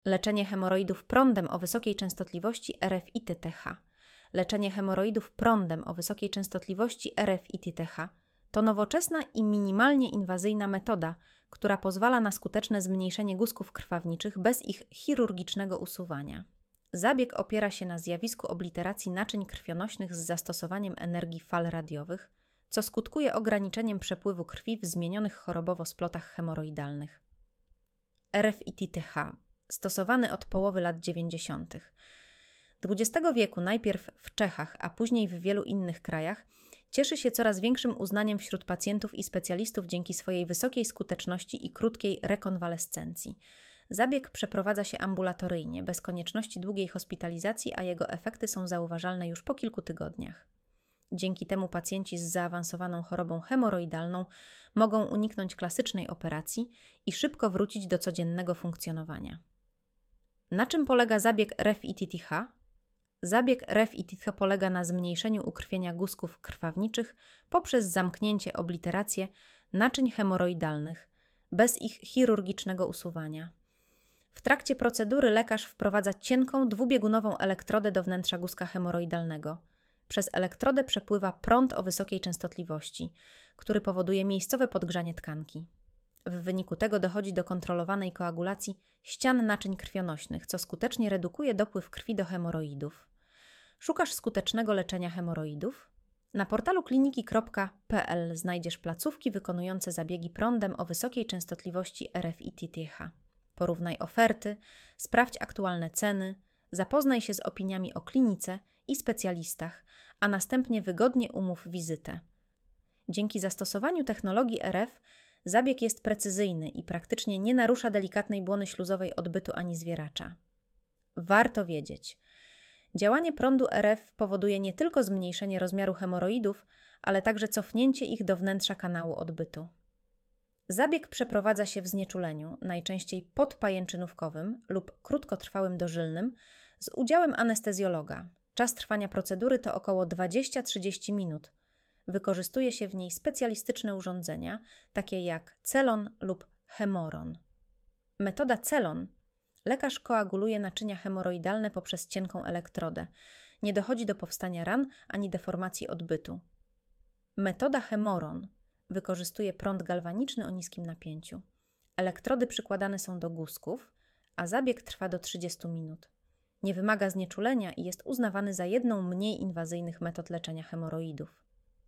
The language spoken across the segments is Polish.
leczenie hemoroidów prądem o wysokiej częstotliwości RF-ITTH. Leczenie hemoroidów prądem o wysokiej częstotliwości RF-ITTH to nowoczesna i minimalnie inwazyjna metoda, która pozwala na skuteczne zmniejszenie guzków krwawniczych bez ich chirurgicznego usuwania. Zabieg opiera się na zjawisku obliteracji naczyń krwionośnych z zastosowaniem energii fal radiowych, co skutkuje ograniczeniem przepływu krwi w zmienionych chorobowo splotach hemoroidalnych. RF-ITTH, stosowany od połowy lat 90. XX wieku najpierw w Czechach, a później w wielu innych krajach, cieszy się coraz większym uznaniem wśród pacjentów i specjalistów dzięki swojej wysokiej skuteczności i krótkiej rekonwalescencji. Zabieg przeprowadza się ambulatoryjnie, bez konieczności długiej hospitalizacji, a jego efekty są zauważalne już po kilku tygodniach. Dzięki temu pacjenci z zaawansowaną chorobą hemoroidalną mogą uniknąć klasycznej operacji i szybko wrócić do codziennego funkcjonowania. Na czym polega zabieg RF-ITTH? Zabieg RF-ITTH polega na zmniejszeniu ukrwienia guzków krwawniczych poprzez zamknięcie, obliterację naczyń hemoroidalnych, bez ich chirurgicznego usuwania. W trakcie procedury lekarz wprowadza cienką, dwubiegunową elektrodę do wnętrza guzka hemoroidalnego. Przez elektrodę przepływa prąd o wysokiej częstotliwości, który powoduje miejscowe podgrzanie tkanki. W wyniku tego dochodzi do kontrolowanej koagulacji ścian naczyń krwionośnych, co skutecznie redukuje dopływ krwi do hemoroidów. Szukasz skutecznego leczenia hemoroidów? Na portalu kliniki.pl znajdziesz placówki wykonujące zabiegi prądem o wysokiej częstotliwości RF-ITTH. Porównaj oferty, sprawdź aktualne ceny, zapoznaj się z opiniami o klinice i specjalistach, a następnie wygodnie umów wizytę. Dzięki zastosowaniu technologii RF zabieg jest precyzyjny i praktycznie nie narusza delikatnej błony śluzowej odbytu ani zwieracza. Warto wiedzieć, działanie prądu RF powoduje nie tylko zmniejszenie rozmiaru hemoroidów, ale także cofnięcie ich do wnętrza kanału odbytu. Zabieg przeprowadza się w znieczuleniu, najczęściej podpajęczynówkowym lub krótkotrwałym dożylnym, z udziałem anestezjologa. Czas trwania procedury to około 20-30 minut. Wykorzystuje się w niej specjalistyczne urządzenia, takie jak celon lub hemoron. Metoda celon. Lekarz koaguluje naczynia hemoroidalne poprzez cienką elektrodę. Nie dochodzi do powstania ran ani deformacji odbytu. Metoda hemoron. Wykorzystuje prąd galwaniczny o niskim napięciu. Elektrody przykładane są do guzków, a zabieg trwa do 30 minut. Nie wymaga znieczulenia i jest uznawany za jedną mniej inwazyjnych metod leczenia hemoroidów.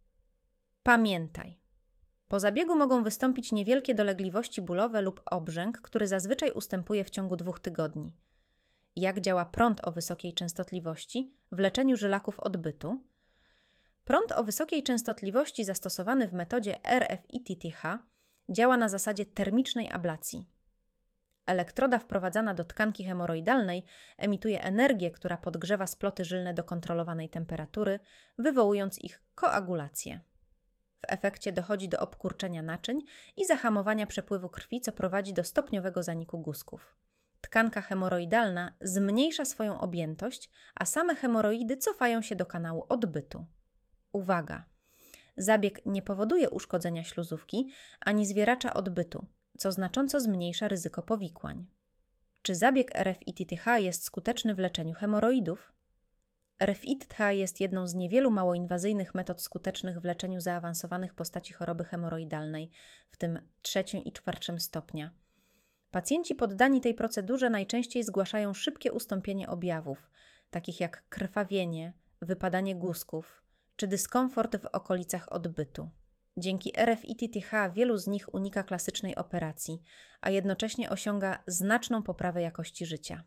Pamiętaj! Po zabiegu mogą wystąpić niewielkie dolegliwości bólowe lub obrzęk, który zazwyczaj ustępuje w ciągu 2 tygodni. Jak działa prąd o wysokiej częstotliwości w leczeniu żylaków odbytu? Prąd o wysokiej częstotliwości zastosowany w metodzie RF-ITTH działa na zasadzie termicznej ablacji. Elektroda wprowadzana do tkanki hemoroidalnej emituje energię, która podgrzewa sploty żylne do kontrolowanej temperatury, wywołując ich koagulację. W efekcie dochodzi do obkurczenia naczyń i zahamowania przepływu krwi, co prowadzi do stopniowego zaniku guzków. Tkanka hemoroidalna zmniejsza swoją objętość, a same hemoroidy cofają się do kanału odbytu. Uwaga! Zabieg nie powoduje uszkodzenia śluzówki ani zwieracza odbytu, co znacząco zmniejsza ryzyko powikłań. Czy zabieg RF-ITTH jest skuteczny w leczeniu hemoroidów? RF-ITTH jest jedną z niewielu małoinwazyjnych metod skutecznych w leczeniu zaawansowanych postaci choroby hemoroidalnej, w tym 3. i 4. stopnia. Pacjenci poddani tej procedurze najczęściej zgłaszają szybkie ustąpienie objawów, takich jak krwawienie, wypadanie guzków czy dyskomfort w okolicach odbytu. Dzięki RF-ITTH wielu z nich unika klasycznej operacji, a jednocześnie osiąga znaczną poprawę jakości życia.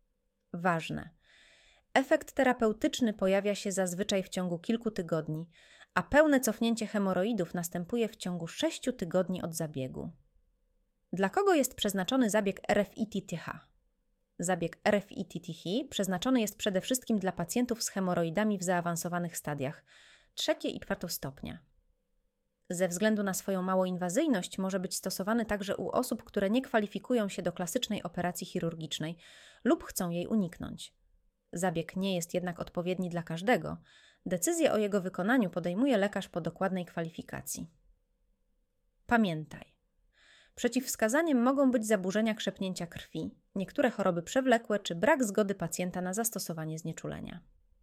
Ważne. Efekt terapeutyczny pojawia się zazwyczaj w ciągu kilku tygodni, a pełne cofnięcie hemoroidów następuje w ciągu 6 tygodni od zabiegu. Dla kogo jest przeznaczony zabieg RF-ITTH? Zabieg RF-ITTH przeznaczony jest przede wszystkim dla pacjentów z hemoroidami w zaawansowanych stadiach 3. i 4. stopnia. Ze względu na swoją małoinwazyjność może być stosowany także u osób, które nie kwalifikują się do klasycznej operacji chirurgicznej lub chcą jej uniknąć. Zabieg nie jest jednak odpowiedni dla każdego. Decyzję o jego wykonaniu podejmuje lekarz po dokładnej kwalifikacji. Pamiętaj, Przeciwwskazaniem mogą być zaburzenia krzepnięcia krwi, niektóre choroby przewlekłe czy brak zgody pacjenta na zastosowanie znieczulenia.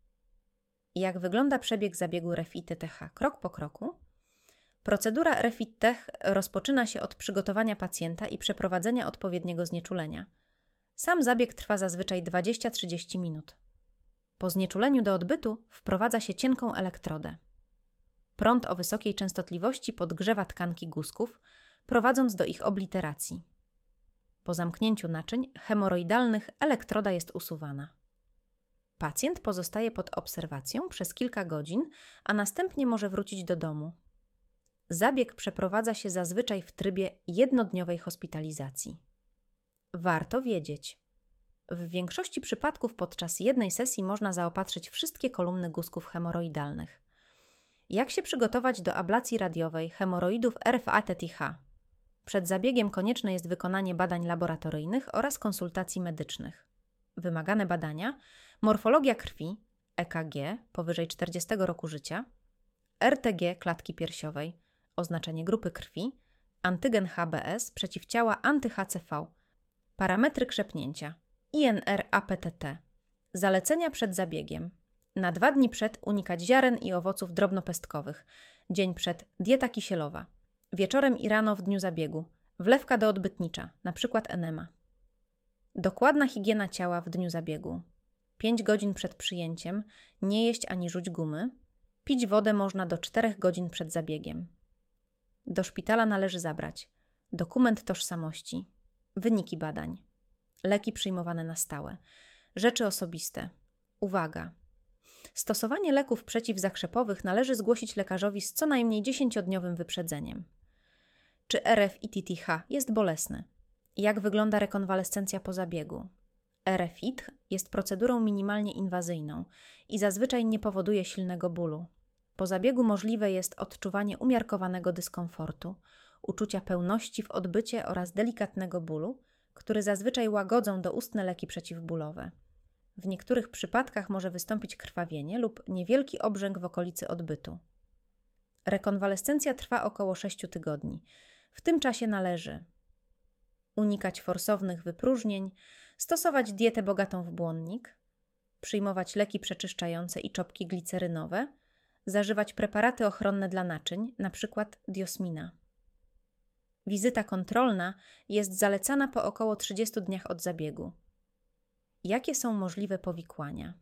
Jak wygląda przebieg zabiegu REF-ITTH krok po kroku? Procedura REF-ITTH rozpoczyna się od przygotowania pacjenta i przeprowadzenia odpowiedniego znieczulenia. Sam zabieg trwa zazwyczaj 20-30 minut. Po znieczuleniu do odbytu wprowadza się cienką elektrodę. Prąd o wysokiej częstotliwości podgrzewa tkanki guzków, prowadząc do ich obliteracji. Po zamknięciu naczyń hemoroidalnych elektroda jest usuwana. Pacjent pozostaje pod obserwacją przez kilka godzin, a następnie może wrócić do domu. Zabieg przeprowadza się zazwyczaj w trybie jednodniowej hospitalizacji. Warto wiedzieć: w większości przypadków podczas jednej sesji można zaopatrzyć wszystkie kolumny guzków hemoroidalnych. Jak się przygotować do ablacji radiowej hemoroidów RF-ITTH? Przed zabiegiem konieczne jest wykonanie badań laboratoryjnych oraz konsultacji medycznych. Wymagane badania: morfologia krwi, EKG powyżej 40 roku życia, RTG klatki piersiowej, oznaczenie grupy krwi, antygen HBS, przeciwciała anty-HCV, parametry krzepnięcia, INR-APTT. Zalecenia przed zabiegiem: na 2 dni przed unikać ziaren i owoców drobnopestkowych, dzień przed dieta kisielowa, wieczorem i rano w dniu zabiegu, wlewka doodbytnicza, np. enema. Dokładna higiena ciała w dniu zabiegu. 5 godzin przed przyjęciem nie jeść ani żuć gumy. Pić wodę można do 4 godzin przed zabiegiem. Do szpitala należy zabrać dokument tożsamości, wyniki badań, leki przyjmowane na stałe, rzeczy osobiste. Uwaga! Stosowanie leków przeciwzakrzepowych należy zgłosić lekarzowi z co najmniej 10-dniowym wyprzedzeniem. Czy RF-ITTH jest bolesny? Jak wygląda rekonwalescencja po zabiegu? RF-ITTH jest procedurą minimalnie inwazyjną i zazwyczaj nie powoduje silnego bólu. Po zabiegu możliwe jest odczuwanie umiarkowanego dyskomfortu, uczucia pełności w odbycie oraz delikatnego bólu, który zazwyczaj łagodzą doustne leki przeciwbólowe. W niektórych przypadkach może wystąpić krwawienie lub niewielki obrzęk w okolicy odbytu. Rekonwalescencja trwa około 6 tygodni. W tym czasie należy unikać forsownych wypróżnień, stosować dietę bogatą w błonnik, przyjmować leki przeczyszczające i czopki glicerynowe, zażywać preparaty ochronne dla naczyń, np. diosmina. Wizyta kontrolna jest zalecana po około 30 dniach od zabiegu. Jakie są możliwe powikłania?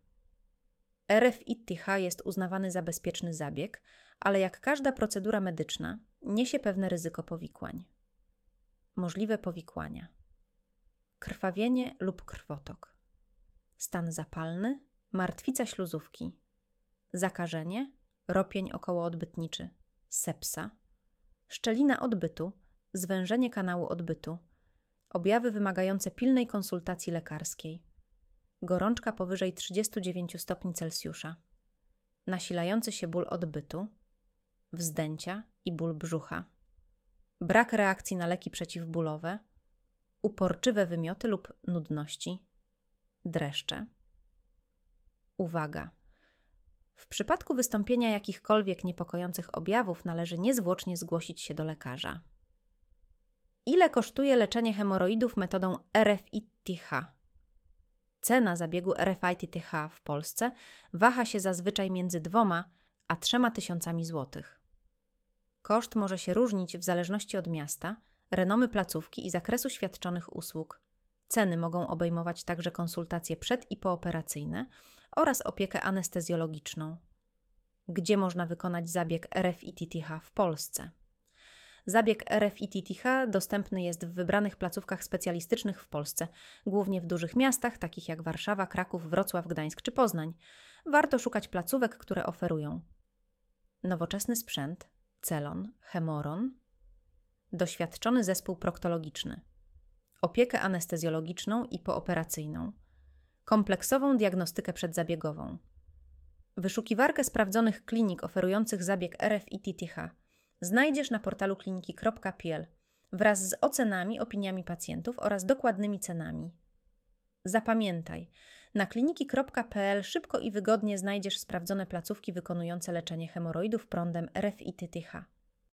RF-ITTH jest uznawany za bezpieczny zabieg, ale jak każda procedura medyczna, niesie pewne ryzyko powikłań. Możliwe powikłania: krwawienie lub krwotok, stan zapalny, martwica śluzówki, zakażenie, ropień okołoodbytniczy, sepsa, szczelina odbytu, zwężenie kanału odbytu, objawy wymagające pilnej konsultacji lekarskiej, gorączka powyżej 39 stopni Celsjusza, nasilający się ból odbytu, wzdęcia i ból brzucha, brak reakcji na leki przeciwbólowe, uporczywe wymioty lub nudności, dreszcze. Uwaga! W przypadku wystąpienia jakichkolwiek niepokojących objawów należy niezwłocznie zgłosić się do lekarza. Ile kosztuje leczenie hemoroidów metodą RF-ITTH? Cena zabiegu RF-ITTH w Polsce waha się zazwyczaj między 2 a 3 tysiącami złotych. Koszt może się różnić w zależności od miasta, renomy placówki i zakresu świadczonych usług. Ceny mogą obejmować także konsultacje przed- i pooperacyjne oraz opiekę anestezjologiczną. Gdzie można wykonać zabieg RF-ITTH w Polsce? Zabieg RF-ITTH dostępny jest w wybranych placówkach specjalistycznych w Polsce, głównie w dużych miastach, takich jak Warszawa, Kraków, Wrocław, Gdańsk czy Poznań. Warto szukać placówek, które oferują nowoczesny sprzęt, celon, hemoron, doświadczony zespół proktologiczny, opiekę anestezjologiczną i pooperacyjną, kompleksową diagnostykę przedzabiegową, wyszukiwarkę sprawdzonych klinik oferujących zabieg RF-ITTH znajdziesz na portalu kliniki.pl wraz z ocenami, opiniami pacjentów oraz dokładnymi cenami. Zapamiętaj, na kliniki.pl szybko i wygodnie znajdziesz sprawdzone placówki wykonujące leczenie hemoroidów prądem RF-ITTH.